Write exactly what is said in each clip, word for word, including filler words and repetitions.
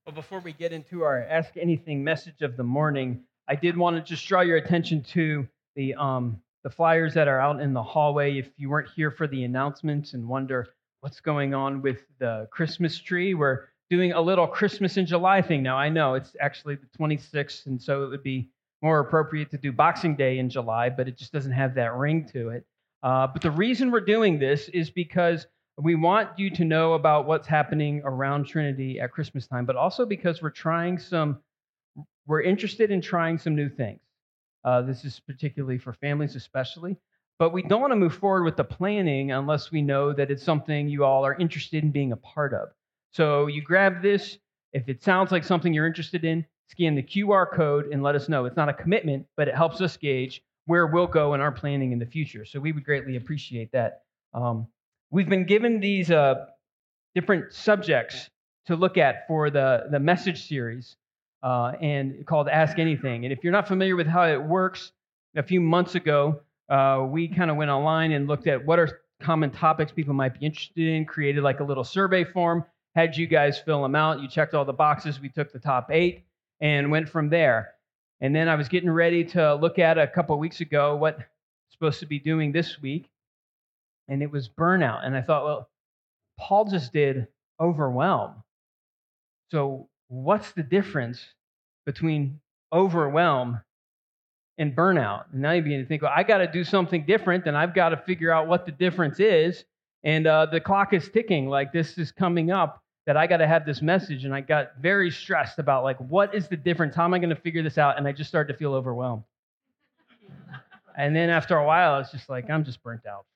Well, before we get into our Ask Anything message of the morning, I did want to just draw your attention to the um, the flyers that are out in the hallway. If you weren't here for the announcements and wonder what's going on with the Christmas tree, we're doing a little Christmas in July thing now. I know it's actually the twenty-sixth, and so it would be more appropriate to do Boxing Day in July, but it just doesn't have that ring to it. Uh, but the reason we're doing this is because we want you to know about what's happening around Trinity at Christmas time, but also because we're trying some, we're interested in trying some new things. Uh, this is particularly for families especially, but we don't want to move forward with the planning unless we know that it's something you all are interested in being a part of. So you grab this. If it sounds like something you're interested in, scan the Q R code and let us know. It's not a commitment, but it helps us gauge where we'll go in our planning in the future. So we would greatly appreciate that. Um, We've been given these uh, different subjects to look at for the, the message series uh, and called Ask Anything. And if you're not familiar with how it works, a few months ago, uh, we kind of went online and looked at what are common topics people might be interested in, created like a little survey form, had you guys fill them out. You checked all the boxes. We took the top eight and went from there. And then I was getting ready to look at a couple of weeks ago what I'm supposed to be doing this week. And it was burnout. And I thought, well, Paul just did overwhelm. So what's the difference between overwhelm and burnout? And now you begin to think, well, I got to do something different, and I've got to figure out what the difference is. And uh, the clock is ticking, like this is coming up, that I got to have this message. And I got very stressed about, like, what is the difference? How am I going to figure this out? And I just started to feel overwhelmed. And then after a while, I was just like, I'm just burnt out.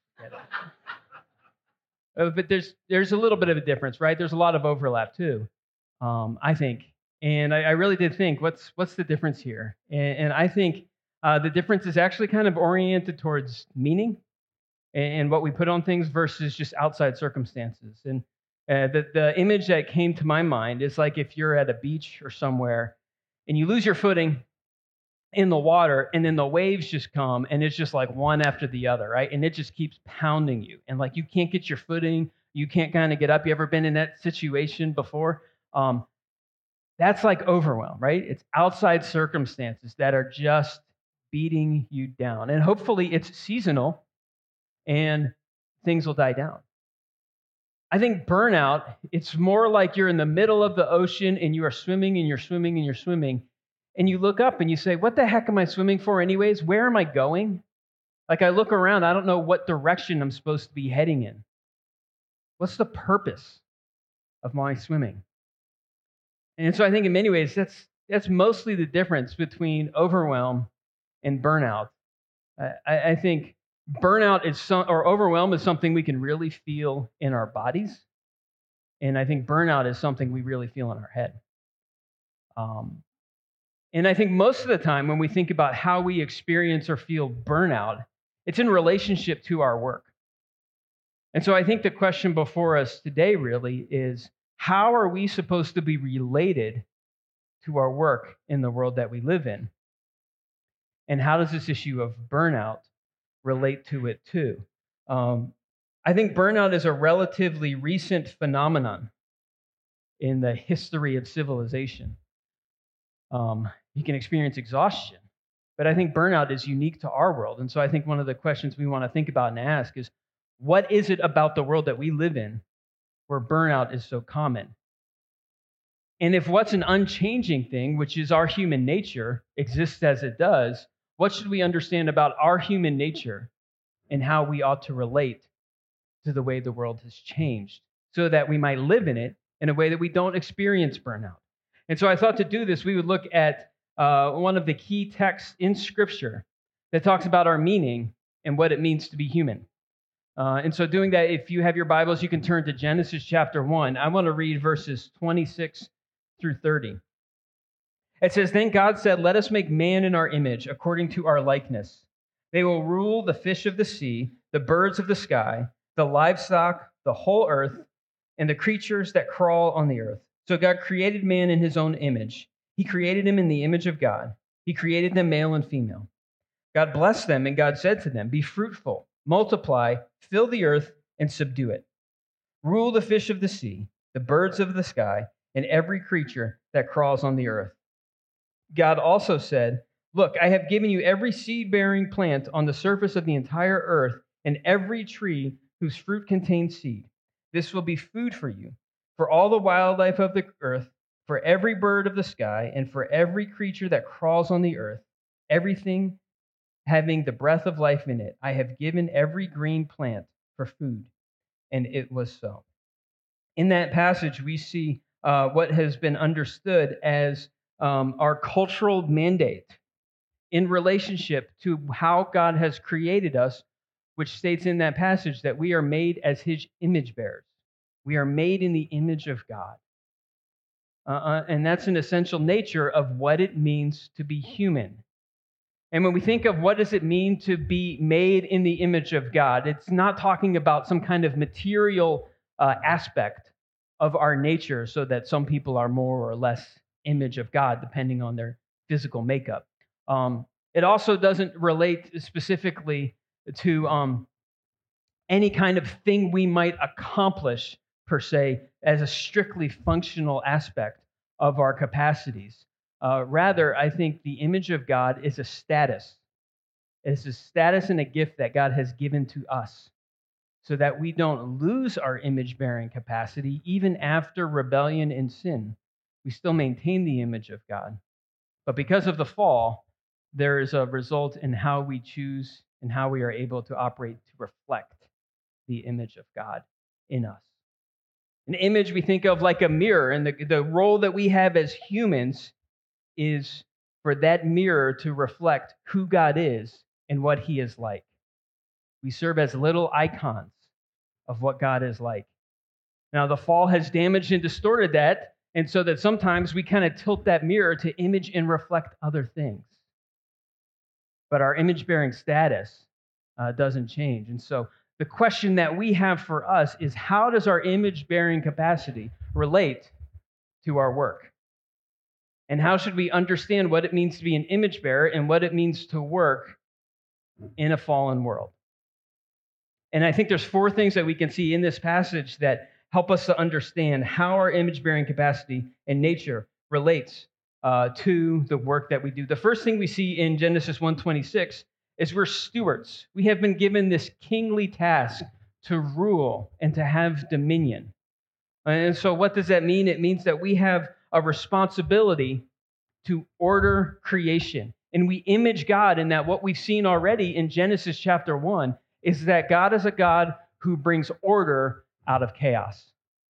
Uh, but there's there's a little bit of a difference, right? There's a lot of overlap too, um, I think. And I, I really did think, what's what's the difference here? And, and I think uh, the difference is actually kind of oriented towards meaning and, and what we put on things versus just outside circumstances. And uh, the, the image that came to my mind is like if you're at a beach or somewhere and you lose your footing in the water, and then the waves just come, and it's just like one after the other, right? And it just keeps pounding you, and like you can't get your footing, you can't kind of get up. You ever been in that situation before? Um, that's like overwhelm, right? It's outside circumstances that are just beating you down, and hopefully it's seasonal, and things will die down. I think burnout, it's more like you're in the middle of the ocean, and you are swimming, and you're swimming, and you're swimming, and you look up and you say, what the heck am I swimming for anyways? Where am I going? Like I look around, I don't know what direction I'm supposed to be heading in. What's the purpose of my swimming? And so I think in many ways, that's that's mostly the difference between overwhelm and burnout. I, I think burnout is some, or overwhelm is something we can really feel in our bodies. And I think burnout is something we really feel in our head. Um, And I think most of the time when we think about how we experience or feel burnout, it's in relationship to our work. And so I think the question before us today really is, how are we supposed to be related to our work in the world that we live in? And how does this issue of burnout relate to it too? Um, I think burnout is a relatively recent phenomenon in the history of civilization. Um, you can experience exhaustion, but I think burnout is unique to our world. And so I think one of the questions we want to think about and ask is, what is it about the world that we live in where burnout is so common? And if what's an unchanging thing, which is our human nature, exists as it does, what should we understand about our human nature and how we ought to relate to the way the world has changed so that we might live in it in a way that we don't experience burnout? And so I thought to do this, we would look at uh, one of the key texts in Scripture that talks about our meaning and what it means to be human. Uh, and so doing that, if you have your Bibles, you can turn to Genesis chapter one. I want to read verses twenty-six through thirty. It says, "Then God said, 'Let us make man in our image, according to our likeness. They will rule the fish of the sea, the birds of the sky, the livestock, the whole earth, and the creatures that crawl on the earth.' So God created man in his own image. He created him in the image of God. He created them male and female. God blessed them, and God said to them, 'Be fruitful, multiply, fill the earth, and subdue it. Rule the fish of the sea, the birds of the sky, and every creature that crawls on the earth. God also said, "Look, I have given you every seed-bearing plant on the surface of the entire earth and every tree whose fruit contains seed. This will be food for you, for all the wildlife of the earth, for every bird of the sky, and for every creature that crawls on the earth, everything having the breath of life in it. I have given every green plant for food." And it was so. In that passage, we see uh, what has been understood as um, our cultural mandate in relationship to how God has created us, which states in that passage that we are made as his image bearers. We are made in the image of God. Uh, uh, and that's an essential nature of what it means to be human. And when we think of what does it mean to be made in the image of God, it's not talking about some kind of material uh, aspect of our nature so that some people are more or less image of God depending on their physical makeup. Um, it also doesn't relate specifically to um, any kind of thing we might accomplish per se as a strictly functional aspect of our capacities. Uh, rather, I think the image of God is a status. It's a status and a gift that God has given to us so that we don't lose our image-bearing capacity even after rebellion and sin. We still maintain the image of God. But because of the fall, there is a result in how we choose and how we are able to operate to reflect the image of God in us. An image we think of like a mirror, and the, the role that we have as humans is for that mirror to reflect who God is and what he is like. We serve as little icons of what God is like. Now, the fall has damaged and distorted that, and so that sometimes we kind of tilt that mirror to image and reflect other things. But our image-bearing status uh, doesn't change. And so the question that we have for us is, how does our image-bearing capacity relate to our work? And how should we understand what it means to be an image bearer and what it means to work in a fallen world? And I think there's four things that we can see in this passage that help us to understand how our image-bearing capacity and nature relates uh, to the work that we do. The first thing we see in Genesis one twenty-six is we're stewards. We have been given this kingly task to rule and to have dominion. And so what does that mean? It means that we have a responsibility to order creation. And we image God in that what we've seen already in Genesis chapter one is that God is a God who brings order out of chaos.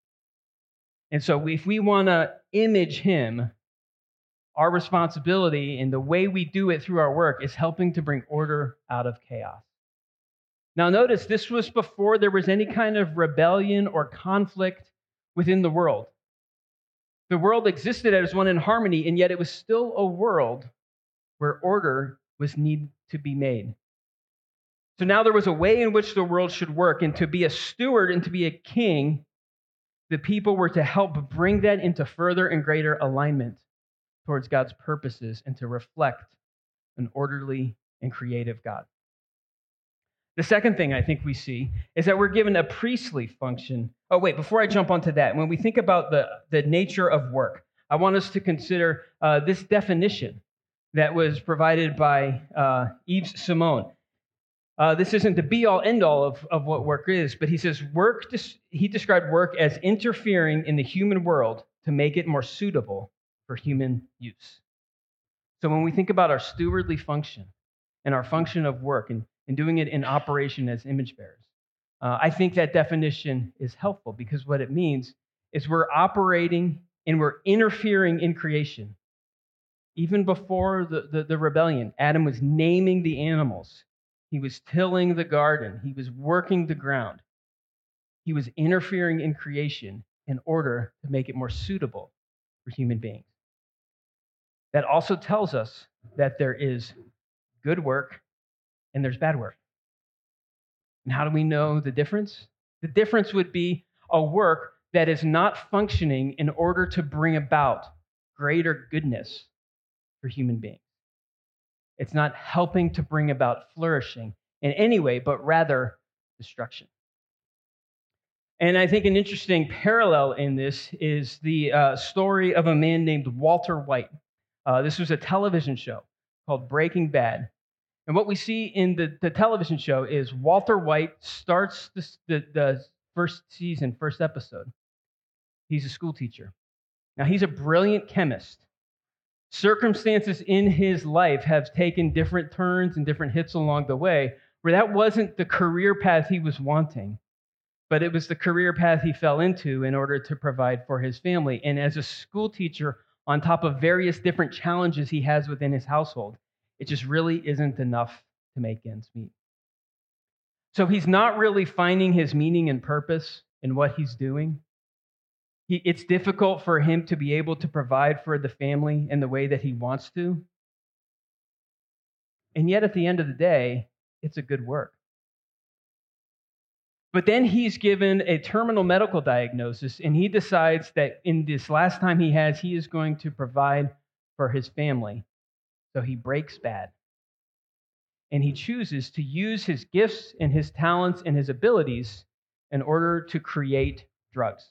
And so if we want to image him, our responsibility and the way we do it through our work is helping to bring order out of chaos. Now notice, this was before there was any kind of rebellion or conflict within the world. The world existed as one in harmony, and yet it was still a world where order was need to be made. So now there was a way in which the world should work, and to be a steward and to be a king, the people were to help bring that into further and greater alignment towards God's purposes and to reflect an orderly and creative God. The second thing I think we see is that we're given a priestly function. Oh, wait, before I jump onto that, when we think about the, the nature of work, I want us to consider uh, this definition that was provided by uh, Yves Simon. Uh, this isn't the be-all, end-all of, of what work is, but he says work. He described work as interfering in the human world to make it more suitable for human use. So when we think about our stewardly function and our function of work and, and doing it in operation as image bearers, uh, I think that definition is helpful because what it means is we're operating and we're interfering in creation. Even before the, the, the rebellion, Adam was naming the animals. He was tilling the garden. He was working the ground. He was interfering in creation in order to make it more suitable for human beings. That also tells us that there is good work and there's bad work. And how do we know the difference? The difference would be a work that is not functioning in order to bring about greater goodness for human beings. It's not helping to bring about flourishing in any way, but rather destruction. And I think an interesting parallel in this is the uh, story of a man named Walter White. Uh, this was a television show called Breaking Bad. And what we see in the, the television show is Walter White starts this, the, the first season, first episode. He's a school teacher. Now, he's a brilliant chemist. Circumstances in his life have taken different turns and different hits along the way, where that wasn't the career path he was wanting, but it was the career path he fell into in order to provide for his family. And as a school teacher, on top of various different challenges he has within his household, it just really isn't enough to make ends meet. So he's not really finding his meaning and purpose in what he's doing. He, it's difficult for him to be able to provide for the family in the way that he wants to. And yet, at the end of the day, it's a good work. But then he's given a terminal medical diagnosis, and he decides that in this last time he has, he is going to provide for his family. So he breaks bad. And he chooses to use his gifts and his talents and his abilities in order to create drugs.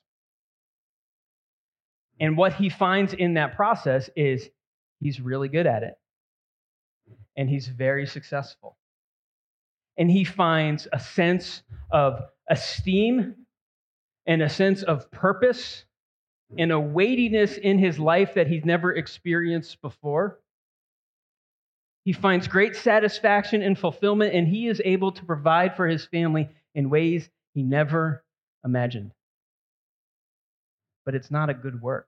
And what he finds in that process is he's really good at it. And he's very successful. And he finds a sense of esteem and a sense of purpose and a weightiness in his life that he's never experienced before. He finds great satisfaction and fulfillment, and he is able to provide for his family in ways he never imagined. But it's not a good work.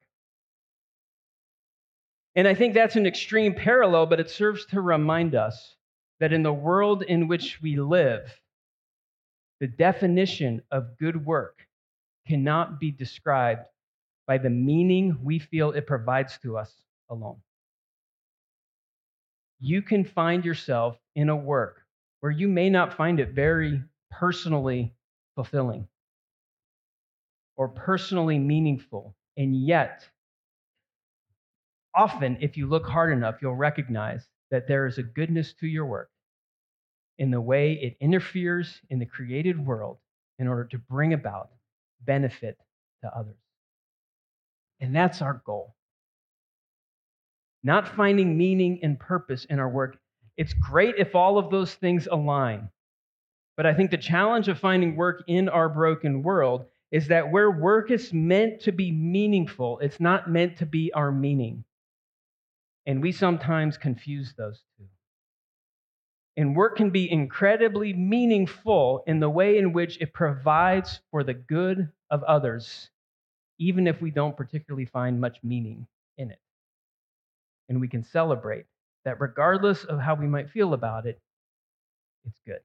And I think that's an extreme parallel, but it serves to remind us that in the world in which we live, the definition of good work cannot be described by the meaning we feel it provides to us alone. You can find yourself in a work where you may not find it very personally fulfilling or personally meaningful, and yet, often, if you look hard enough, you'll recognize that there is a goodness to your work in the way it interferes in the created world in order to bring about benefit to others. And that's our goal. Not finding meaning and purpose in our work. It's great if all of those things align. But I think the challenge of finding work in our broken world is that where work is meant to be meaningful, it's not meant to be our meaning. And we sometimes confuse those two. And work can be incredibly meaningful in the way in which it provides for the good of others, even if we don't particularly find much meaning in it. And we can celebrate that regardless of how we might feel about it, it's good.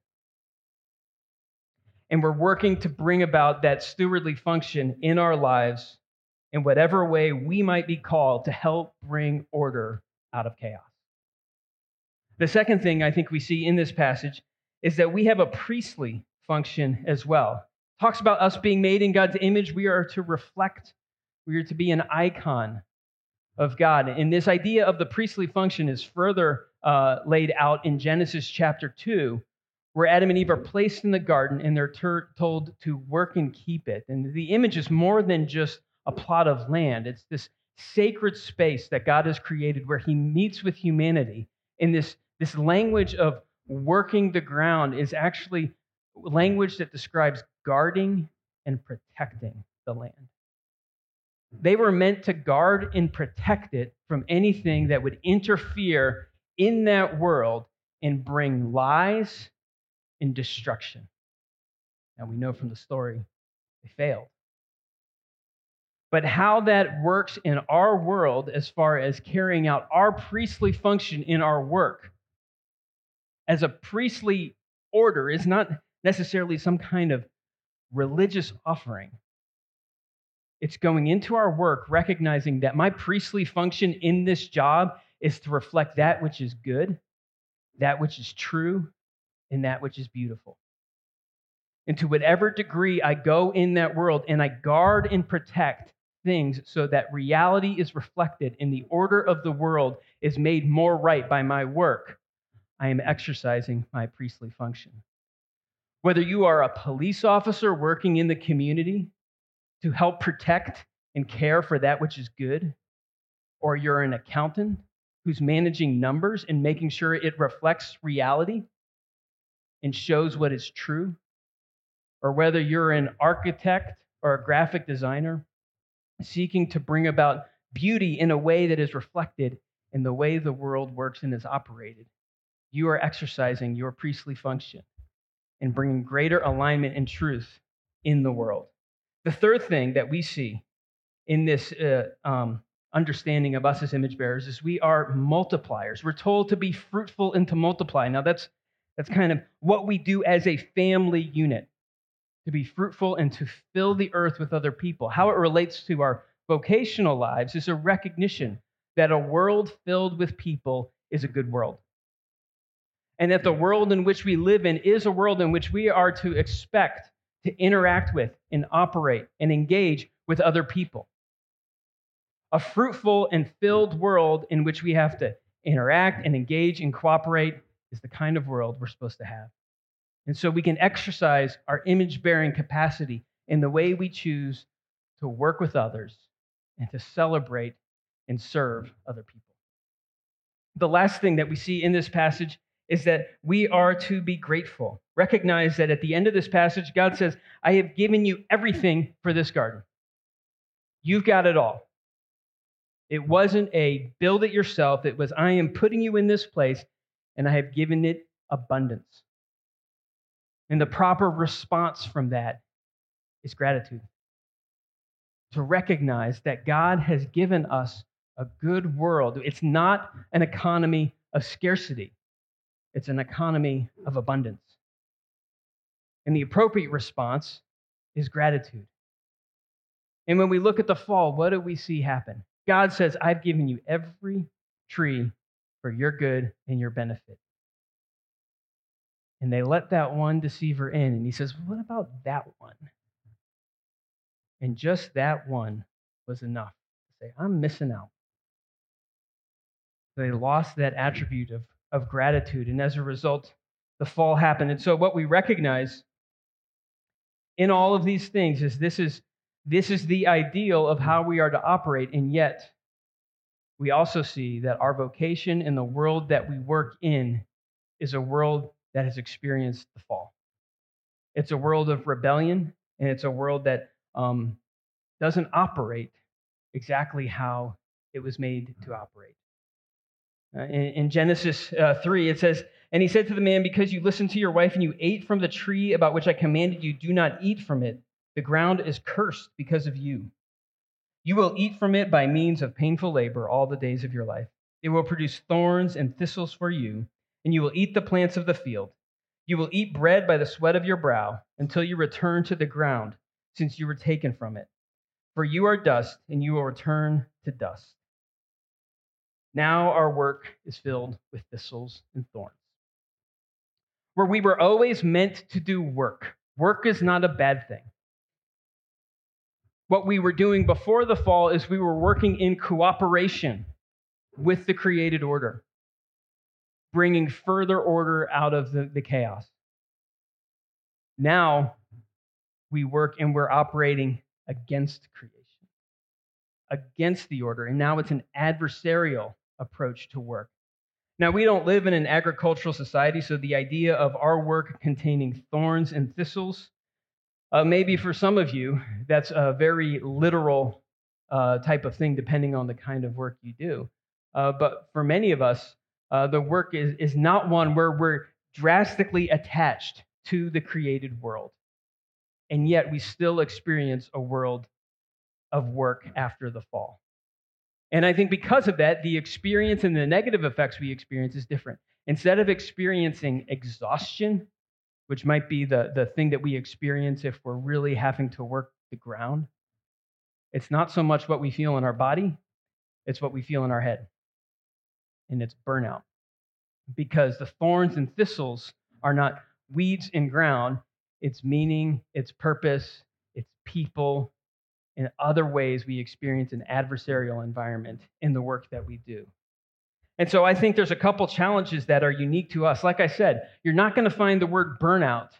And we're working to bring about that stewardly function in our lives in whatever way we might be called to help bring order out of chaos. The second thing I think we see in this passage is that we have a priestly function as well. It talks about us being made in God's image. We are to reflect, we are to be an icon of God. And this idea of the priestly function is further uh, laid out in Genesis chapter two, where Adam and Eve are placed in the garden and they're ter- told to work and keep it. And the image is more than just a plot of land. It's this sacred space that God has created where he meets with humanity. And this, this language of working the ground is actually language that describes guarding and protecting the land. They were meant to guard and protect it from anything that would interfere in that world and bring lies and destruction. Now we know from the story they failed. But how that works in our world as far as carrying out our priestly function in our work as a priestly order is not necessarily some kind of religious offering. It's going into our work recognizing that my priestly function in this job is to reflect that which is good, that which is true, and that which is beautiful. And to whatever degree I go in that world and I guard and protect things so that reality is reflected and the order of the world is made more right by my work, I am exercising my priestly function. Whether you are a police officer working in the community to help protect and care for that which is good, or you're an accountant who's managing numbers and making sure it reflects reality and shows what is true, or whether you're an architect or a graphic designer seeking to bring about beauty in a way that is reflected in the way the world works and is operated, you are exercising your priestly function and bringing greater alignment and truth in the world. The third thing that we see in this uh, um, understanding of us as image bearers is we are multipliers. We're told to be fruitful and to multiply. Now, that's, that's kind of what we do as a family unit, to be fruitful and to fill the earth with other people. How it relates to our vocational lives is a recognition that a world filled with people is a good world. And that the world in which we live in is a world in which we are to expect to interact with and operate and engage with other people. A fruitful and filled world in which we have to interact and engage and cooperate is the kind of world we're supposed to have. And so we can exercise our image-bearing capacity in the way we choose to work with others and to celebrate and serve other people. The last thing that we see in this passage is that we are to be grateful. Recognize that at the end of this passage, God says, I have given you everything for this garden. You've got it all. It wasn't a build it yourself. It was, I am putting you in this place, and I have given it abundance. And the proper response from that is gratitude. To recognize that God has given us a good world. It's not an economy of scarcity. It's an economy of abundance. And the appropriate response is gratitude. And when we look at the fall, what do we see happen? God says, I've given you every tree for your good and your benefit. And they let that one deceiver in. And he says, what about that one? And just that one was enough to say, I'm missing out. They lost that attribute of, of gratitude. And as a result, the fall happened. And so what we recognize in all of these things is this is, this is the ideal of how we are to operate. And yet, we also see that our vocation in the world that we work in is a world that has experienced the fall. It's a world of rebellion, and it's a world that um, doesn't operate exactly how it was made to operate. Uh, in, in Genesis uh, three, it says, and he said to the man, because you listened to your wife and you ate from the tree about which I commanded you, do not eat from it. The ground is cursed because of you. You will eat from it by means of painful labor all the days of your life. It will produce thorns and thistles for you, and you will eat the plants of the field. You will eat bread by the sweat of your brow until you return to the ground, since you were taken from it. For you are dust, and you will return to dust. Now our work is filled with thistles and thorns. Where we were always meant to do work. Work is not a bad thing. What we were doing before the fall is we were working in cooperation with the created order, bringing further order out of the, the chaos. Now we work and we're operating against creation, against the order, and now it's an adversarial approach to work. Now, we don't live in an agricultural society, so the idea of our work containing thorns and thistles, uh, maybe for some of you, that's a very literal uh, type of thing, depending on the kind of work you do. Uh, but for many of us, uh, the work is, is not one where we're drastically attached to the created world. And yet we still experience a world of work after the fall. And I think because of that, the experience and the negative effects we experience is different. Instead of experiencing exhaustion, which might be the, the thing that we experience if we're really having to work the ground, it's not so much what we feel in our body, it's what we feel in our head. And it's burnout. Because the thorns and thistles are not weeds in ground, it's meaning, it's purpose, it's people. In other ways, we experience an adversarial environment in the work that we do. And so I think there's a couple challenges that are unique to us. Like I said, you're not going to find the word burnout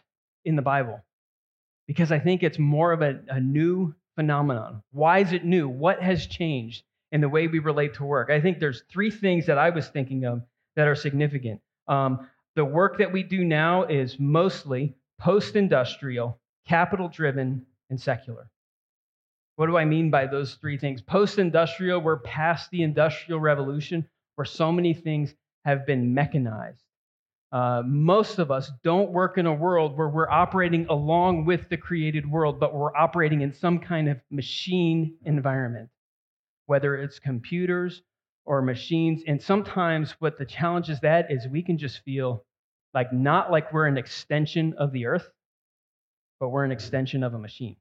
in the Bible because I think it's more of a, a new phenomenon. Why is it new? What has changed in the way we relate to work? I think there's three things that I was thinking of that are significant. Um, the work that we do now is mostly post-industrial, capital-driven, and secular. What do I mean by those three things? Post-industrial, we're past the Industrial Revolution where so many things have been mechanized. Uh, most of us don't work in a world where we're operating along with the created world, but we're operating in some kind of machine environment, whether it's computers or machines. And sometimes what the challenge is that is we can just feel like not like we're an extension of the earth, but we're an extension of a machine.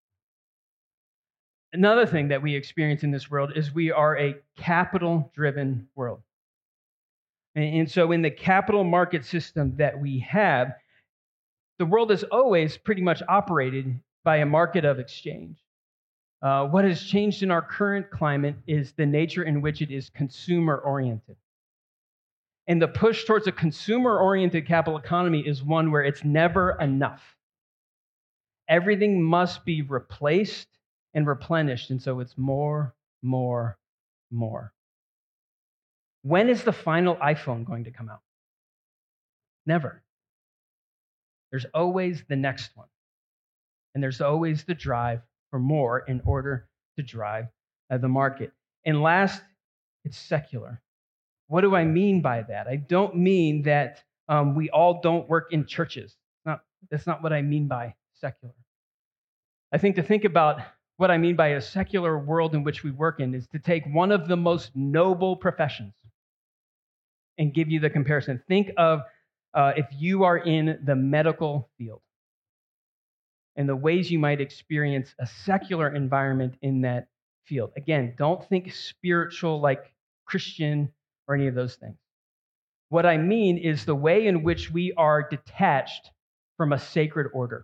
Another thing that we experience in this world is we are a capital-driven world. And so in the capital market system that we have, the world has always pretty much operated by a market of exchange. Uh, what has changed in our current climate is the nature in which it is consumer-oriented. And the push towards a consumer-oriented capital economy is one where it's never enough. Everything must be replaced and replenished, and so it's more, more, more. When is the final iPhone going to come out? Never. There's always the next one. And there's always the drive for more in order to drive uh, the market. And last, it's secular. What do I mean by that? I don't mean that um, we all don't work in churches. Not, that's not what I mean by secular. I think to think about what I mean by a secular world in which we work in is to take one of the most noble professions and give you the comparison. Think of uh, if you are in the medical field and the ways you might experience a secular environment in that field. Again, don't think spiritual like Christian or any of those things. What I mean is the way in which we are detached from a sacred order.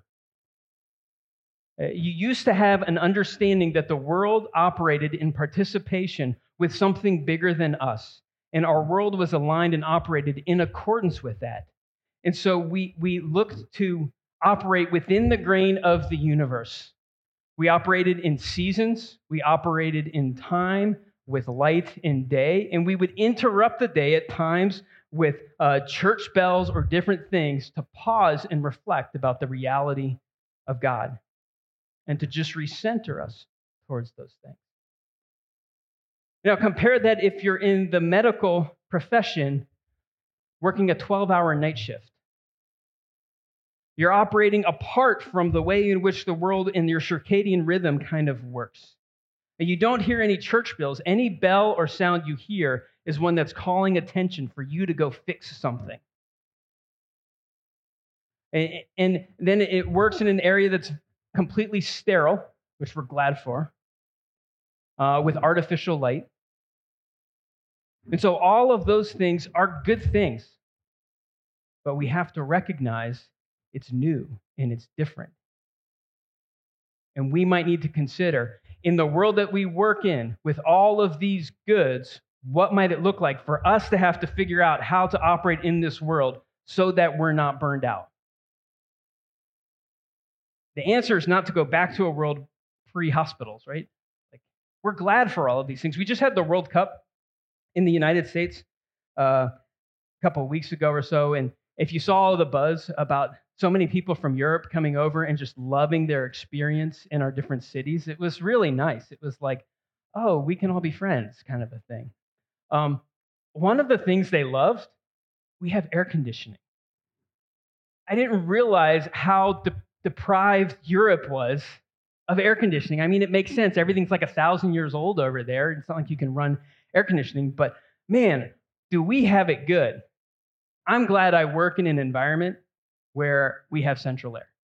Uh, you used to have an understanding that the world operated in participation with something bigger than us. And our world was aligned and operated in accordance with that. And so we, we looked to operate within the grain of the universe. We operated in seasons. We operated in time with light and day. And we would interrupt the day at times with uh, church bells or different things to pause and reflect about the reality of God and to just recenter us towards those things. Now, compare that if you're in the medical profession working a twelve-hour night shift. You're operating apart from the way in which the world in your circadian rhythm kind of works. And you don't hear any church bells. Any bell or sound you hear is one that's calling attention for you to go fix something. And, and then it works in an area that's completely sterile, which we're glad for, uh, with artificial light. And so all of those things are good things, but we have to recognize it's new and it's different. And we might need to consider, in the world that we work in, with all of these goods, what might it look like for us to have to figure out how to operate in this world so that we're not burned out? The answer is not to go back to a world pre-hospitals, right? Like, we're glad for all of these things. We just had the World Cup in the United States uh, a couple of weeks ago or so, and if you saw all the buzz about so many people from Europe coming over and just loving their experience in our different cities, it was really nice. It was like, oh, we can all be friends kind of a thing. Um, one of the things they loved, we have air conditioning. I didn't realize how de- deprived Europe was of air conditioning. I mean, it makes sense. Everything's like a thousand years old over there. It's not like you can run air conditioning, but man, do we have it good. I'm glad I work in an environment where we have central air.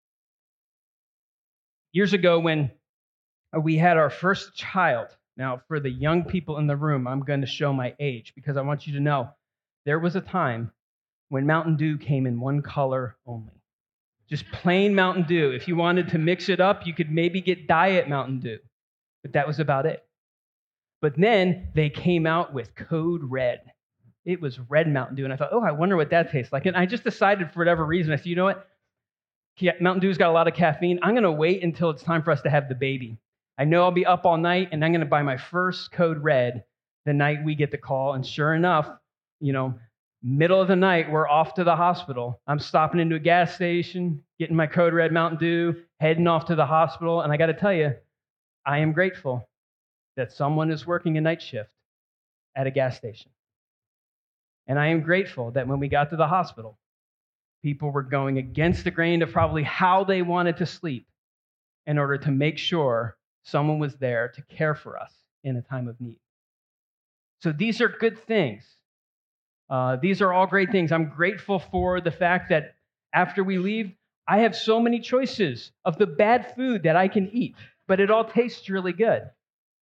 Years ago when we had our first child, now for the young people in the room, I'm going to show my age because I want you to know there was a time when Mountain Dew came in one color only. Just plain Mountain Dew. If you wanted to mix it up, you could maybe get Diet Mountain Dew, but that was about it. But then they came out with Code Red. It was red Mountain Dew, and I thought, oh, I wonder what that tastes like. And I just decided for whatever reason, I said, you know what? Mountain Dew's got a lot of caffeine. I'm going to wait until it's time for us to have the baby. I know I'll be up all night, and I'm going to buy my first Code Red the night we get the call. And sure enough, you know, middle of the night, we're off to the hospital. I'm stopping into a gas station, getting my Code Red Mountain Dew, heading off to the hospital. And I got to tell you, I am grateful that someone is working a night shift at a gas station. And I am grateful that when we got to the hospital, people were going against the grain of probably how they wanted to sleep in order to make sure someone was there to care for us in a time of need. So these are good things. Uh, these are all great things. I'm grateful for the fact that after we leave, I have so many choices of the bad food that I can eat, but it all tastes really good.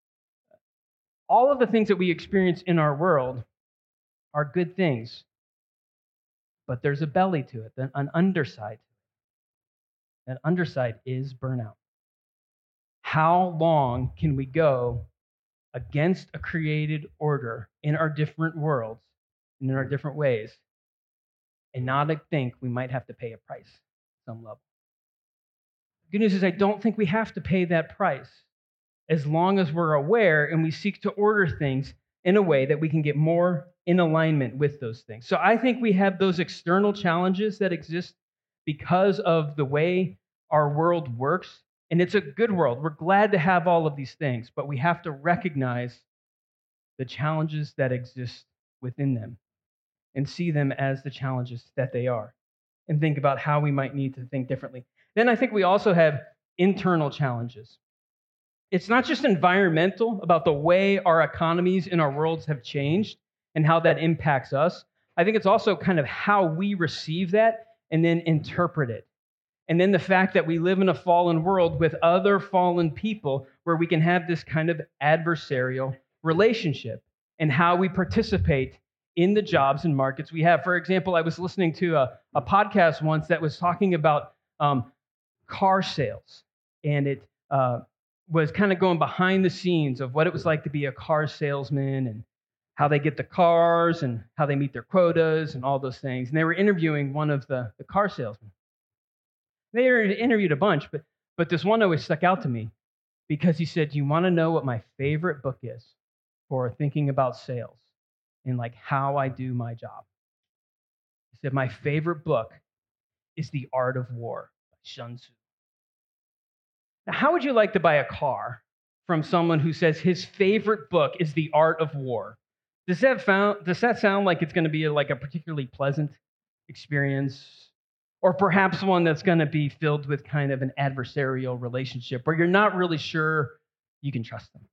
All of the things that we experience in our world are good things, but there's a belly to it, an underside. That underside is burnout. How long can we go against a created order in our different worlds and in our different ways and not think we might have to pay a price at some level? The good news is I don't think we have to pay that price as long as we're aware and we seek to order things in a way that we can get more in alignment with those things. So I think we have those external challenges that exist because of the way our world works. And it's a good world. We're glad to have all of these things, but we have to recognize the challenges that exist within them and see them as the challenges that they are and think about how we might need to think differently. Then I think we also have internal challenges. It's not just environmental, about the way our economies and our worlds have changed and how that impacts us. I think it's also kind of how we receive that and then interpret it. And then the fact that we live in a fallen world with other fallen people where we can have this kind of adversarial relationship and how we participate in the jobs and markets we have. For example, I was listening to a, a podcast once that was talking about um, car sales, and it uh, was kind of going behind the scenes of what it was like to be a car salesman and how they get the cars and how they meet their quotas and all those things. And they were interviewing one of the, the car salesmen. They interviewed a bunch, but, but this one always stuck out to me because he said, "You want to know what my favorite book is for thinking about sales and like how I do my job?" He said, "My favorite book is The Art of War by Sun Tzu." Now, how would you like to buy a car from someone who says his favorite book is The Art of War? Does that, found, does that sound like it's going to be a, like a particularly pleasant experience? Or perhaps one that's going to be filled with kind of an adversarial relationship where you're not really sure you can trust them?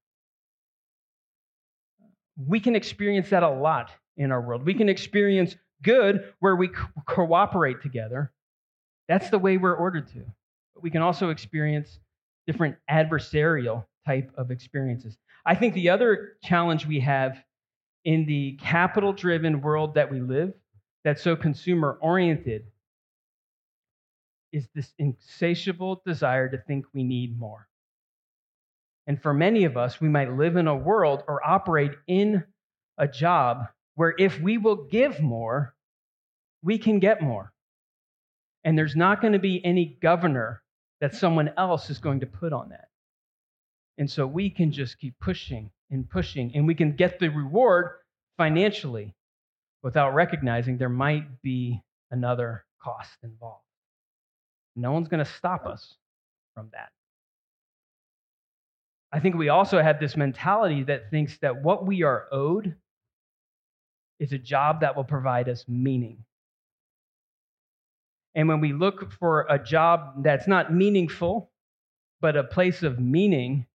We can experience that a lot in our world. We can experience good where we co- cooperate together. That's the way we're ordered to. But we can also experience different adversarial type of experiences. I think the other challenge we have in the capital-driven world that we live, that's so consumer-oriented, is this insatiable desire to think we need more. And for many of us, we might live in a world or operate in a job where if we will give more, we can get more. And there's not going to be any governor that someone else is going to put on that. And so we can just keep pushing and pushing, and we can get the reward financially without recognizing there might be another cost involved. No one's going to stop us from that. I think we also have this mentality that thinks that what we are owed is a job that will provide us meaning. And when we look for a job that's not meaningful, but a place of meaning,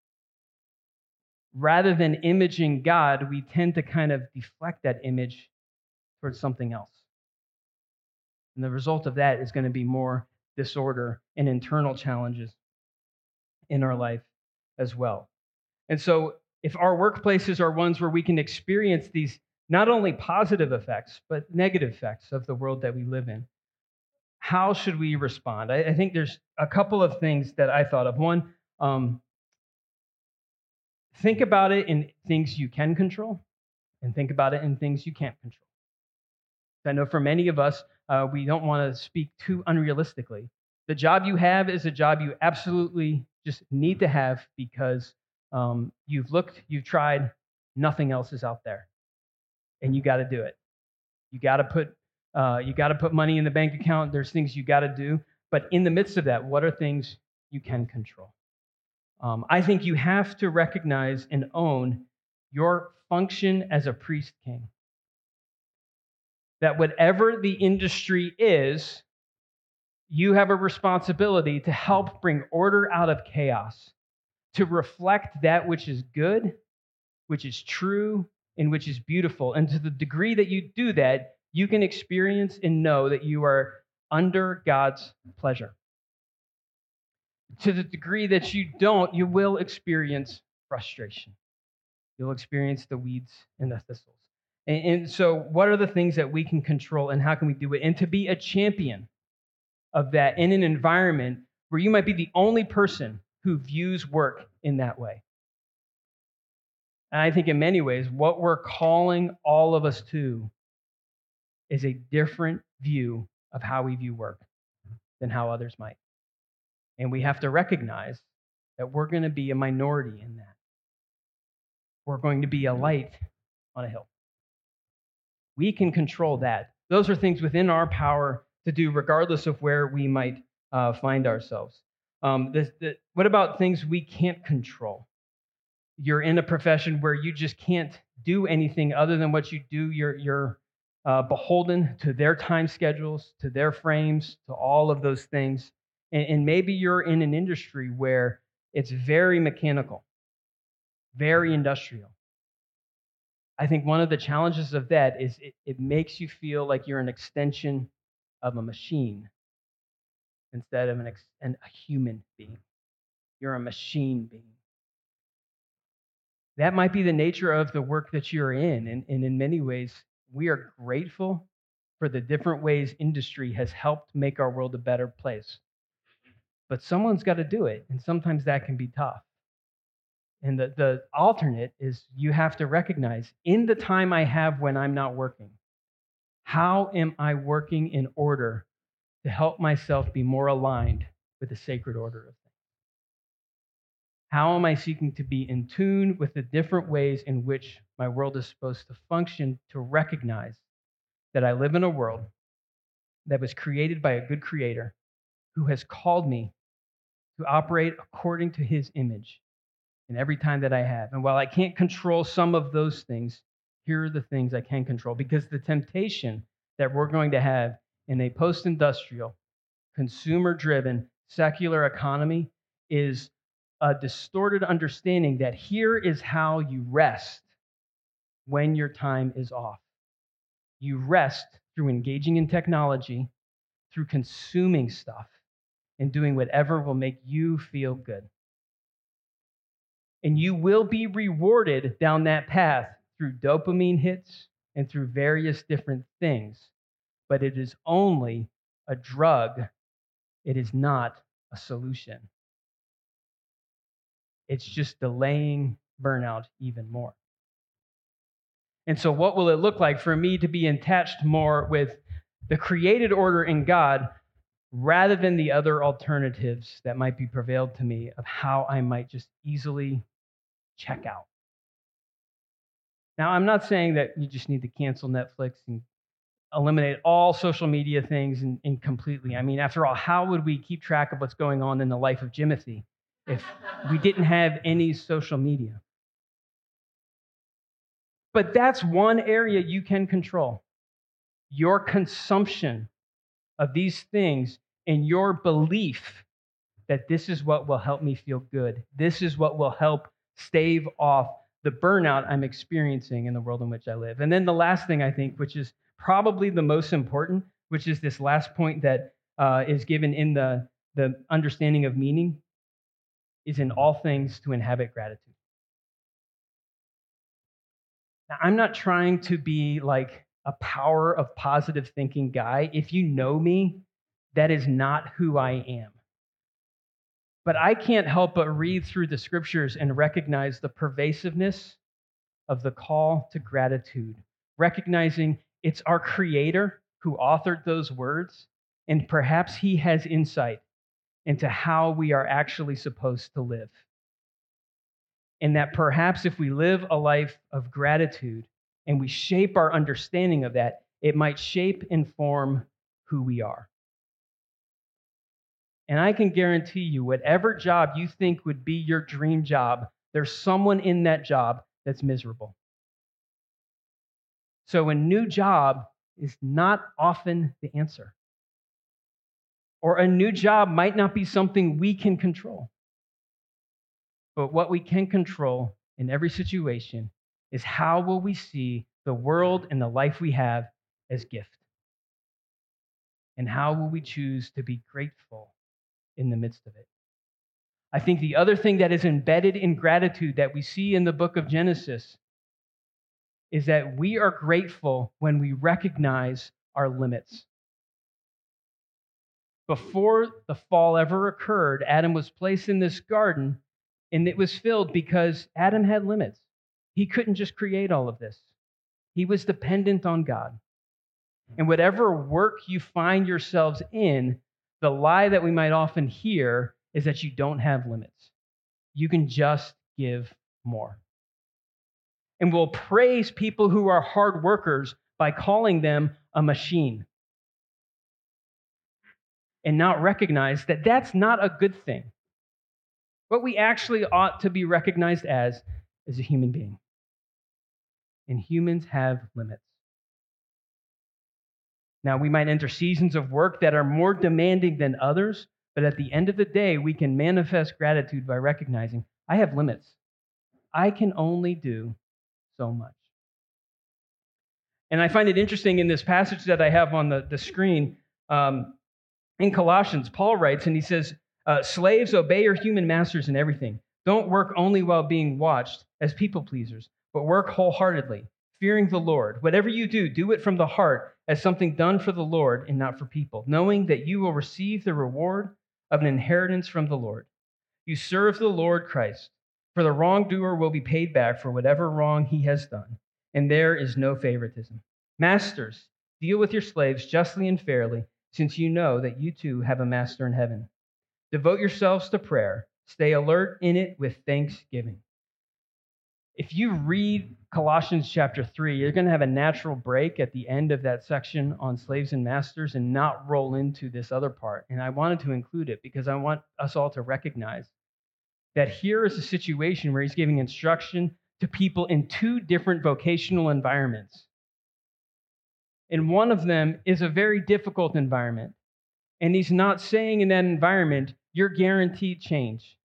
rather than imaging God, we tend to kind of deflect that image towards something else. And the result of that is going to be more disorder and internal challenges in our life as well. And so if our workplaces are ones where we can experience these not only positive effects, but negative effects of the world that we live in, how should we respond? I, I think there's a couple of things that I thought of. One, um, think about it in things you can control, and think about it in things you can't control. I know for many of us, uh, we don't want to speak too unrealistically, The job you have is a job you absolutely just need to have because um, you've looked, you've tried, nothing else is out there, and you got to do it. You got to put uh, you got to put money in the bank account. There's things you got to do, but in the midst of that, what are things you can control? Um, I think you have to recognize and own your function as a priest king. That whatever the industry is, you have a responsibility to help bring order out of chaos, to reflect that which is good, which is true, and which is beautiful. And to the degree that you do that, you can experience and know that you are under God's pleasure. To the degree that you don't, you will experience frustration. You'll experience the weeds and the thistles. And, and so, what are the things that we can control, and how can we do it? And to be a champion of that in an environment where you might be the only person who views work in that way. And I think in many ways, what we're calling all of us to is a different view of how we view work than how others might. And we have to recognize that we're going to be a minority in that. We're going to be a light on a hill. We can control that. Those are things within our power to do, regardless of where we might uh, find ourselves. Um, the, the, what about things we can't control? You're in a profession where you just can't do anything other than what you do. You're, you're uh, beholden to their time schedules, to their frames, to all of those things. And, and maybe you're in an industry where it's very mechanical, very industrial. I think one of the challenges of that is it, it makes you feel like you're an extension of a machine instead of an, ex, an, a human being. You're a machine being. That might be the nature of the work that you're in. And, and in many ways, we are grateful for the different ways industry has helped make our world a better place. But someone's got to do it, and sometimes that can be tough. And the, the alternate is you have to recognize, in the time I have when I'm not working, how am I working in order to help myself be more aligned with the sacred order of things? How am I seeking to be in tune with the different ways in which my world is supposed to function, to recognize that I live in a world that was created by a good creator who has called me to operate according to his image in every time that I have. And while I can't control some of those things, here are the things I can control, because the temptation that we're going to have in a post-industrial, consumer-driven, secular economy is a distorted understanding that here is how you rest when your time is off. You rest through engaging in technology, through consuming stuff, and doing whatever will make you feel good. And you will be rewarded down that path through dopamine hits and through various different things. But it is only a drug. It is not a solution. It's just delaying burnout even more. And so what will it look like for me to be attached more with the created order in God rather than the other alternatives that might be prevailed to me of how I might just easily check out? Now, I'm not saying that you just need to cancel Netflix and eliminate all social media things and, and completely. I mean, after all, how would we keep track of what's going on in the life of Jimothy if we didn't have any social media? But that's one area you can control. Your consumption of these things and your belief that this is what will help me feel good. This is what will help stave off the burnout I'm experiencing in the world in which I live. And then the last thing, I think, which is probably the most important, which is this last point that uh, is given in the, the understanding of meaning, is in all things to inhabit gratitude. Now, I'm not trying to be like a power of positive thinking guy. If you know me, that is not who I am. But I can't help but read through the scriptures and recognize the pervasiveness of the call to gratitude, recognizing it's our Creator who authored those words, and perhaps He has insight into how we are actually supposed to live. And that perhaps if we live a life of gratitude and we shape our understanding of that, it might shape and form who we are. And I can guarantee you, whatever job you think would be your dream job, there's someone in that job that's miserable. So a new job is not often the answer. Or a new job might not be something we can control. But what we can control in every situation is how will we see the world and the life we have as gift? And how will we choose to be grateful in the midst of it? I think the other thing that is embedded in gratitude that we see in the book of Genesis is that we are grateful when we recognize our limits. Before the fall ever occurred, Adam was placed in this garden, and it was filled because Adam had limits. He couldn't just create all of this. He was dependent on God. And whatever work you find yourselves in, the lie that we might often hear is that you don't have limits. You can just give more. And we'll praise people who are hard workers by calling them a machine and not recognize that that's not a good thing. What we actually ought to be recognized as is a human being. And humans have limits. Now, we might enter seasons of work that are more demanding than others, but at the end of the day, we can manifest gratitude by recognizing I have limits. I can only do so much. And I find it interesting in this passage that I have on the, the screen, um, in Colossians, Paul writes, and he says, uh, slaves, obey your human masters in everything. Don't work only while being watched as people pleasers, but work wholeheartedly, fearing the Lord. Whatever you do, do it from the heart as something done for the Lord and not for people, knowing that you will receive the reward of an inheritance from the Lord. You serve the Lord Christ, for the wrongdoer will be paid back for whatever wrong he has done, and there is no favoritism. Masters, deal with your slaves justly and fairly, since you know that you too have a master in heaven. Devote yourselves to prayer. Stay alert in it with thanksgiving. If you read Colossians chapter three, you're going to have a natural break at the end of that section on slaves and masters and not roll into this other part. And I wanted to include it because I want us all to recognize that here is a situation where he's giving instruction to people in two different vocational environments. And one of them is a very difficult environment. And he's not saying in that environment, you're guaranteed change.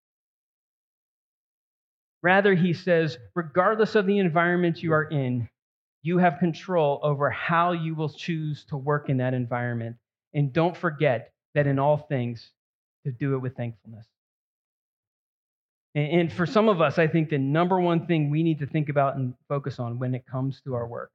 Rather, he says, regardless of the environment you are in, you have control over how you will choose to work in that environment. And don't forget that in all things, to do it with thankfulness. And for some of us, I think the number one thing we need to think about and focus on when it comes to our work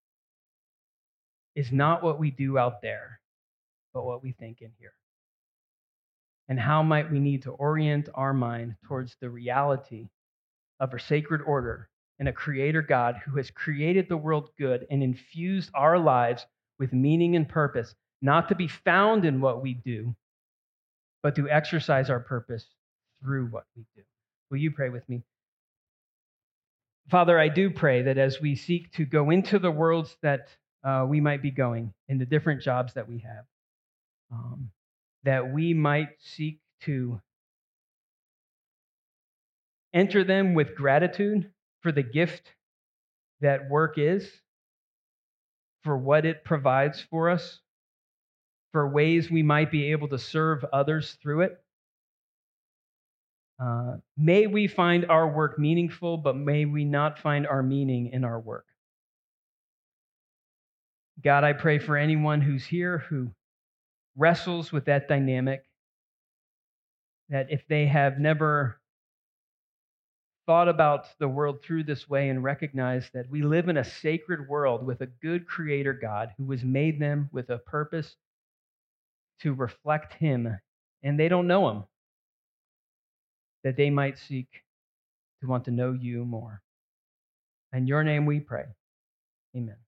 is not what we do out there, but what we think in here. And how might we need to orient our mind towards the reality of a sacred order and a creator God who has created the world good and infused our lives with meaning and purpose, not to be found in what we do, but to exercise our purpose through what we do. Will you pray with me? Father, I do pray that as we seek to go into the worlds that uh, we might be going, in the different jobs that we have, um, that we might seek to enter them with gratitude for the gift that work is, for what it provides for us, for ways we might be able to serve others through it. Uh, may we find our work meaningful, but may we not find our meaning in our work. God, I pray for anyone who's here who wrestles with that dynamic, that if they have never thought about the world through this way and recognize that we live in a sacred world with a good creator God who has made them with a purpose to reflect him, and they don't know him, that they might seek to want to know you more. In your name we pray. Amen.